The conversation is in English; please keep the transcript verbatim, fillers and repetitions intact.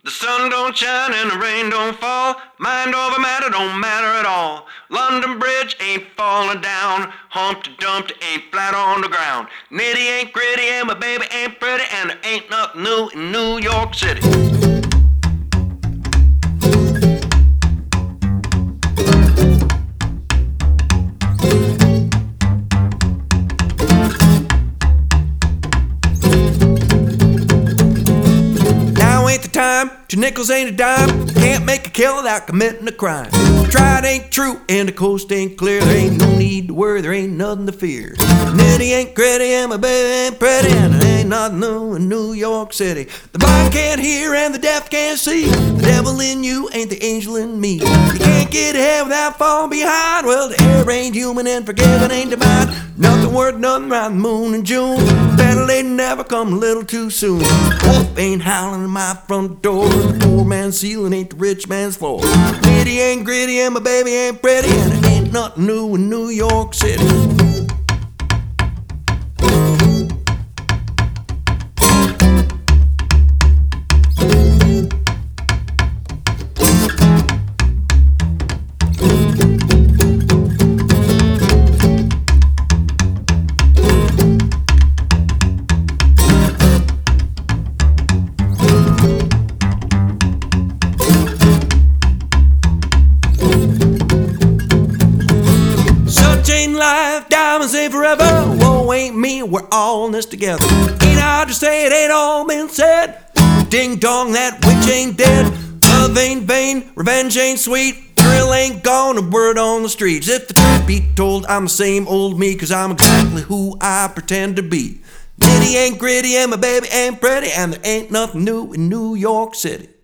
The sun don't shine and the rain don't fall. Mind over matter don't matter at all. London Bridge ain't falling down. Humpty Dumpty ain't flat on the ground. Nitty ain't gritty and my baby ain't pretty, and there ain't nothing new in New York City. Ain't the time, your nickels ain't a dime. Can't make a kill without committing a crime. Tried ain't true and the coast ain't clear. There ain't no need to worry, there ain't nothing to fear. Nitty ain't gritty and my baby ain't pretty, and there ain't nothing new in New York City. The blind can't hear and the deaf can't see. The devil in you ain't the angel in me. You can't get ahead without falling behind. Well, the air ain't human and forgiving ain't divine. Nothing worth nothing round the moon in June. Better late than never, come a little too soon. Wolf ain't howling at my front door. The poor man's ceiling ain't the rich man's floor. Nitty ain't gritty and my baby ain't pretty, and there ain't nothing new in New York City. Ain't life, diamonds ain't forever. Woe ain't me, we're all in this together. Ain't hard to say, it ain't all been said. Ding dong, that witch ain't dead. Love ain't vain, revenge ain't sweet. Thrill ain't gone, a word on the streets. If the truth be told, I'm the same old me, cause I'm exactly who I pretend to be. Nitty ain't gritty and my baby ain't pretty, and there ain't nothing new in New York City.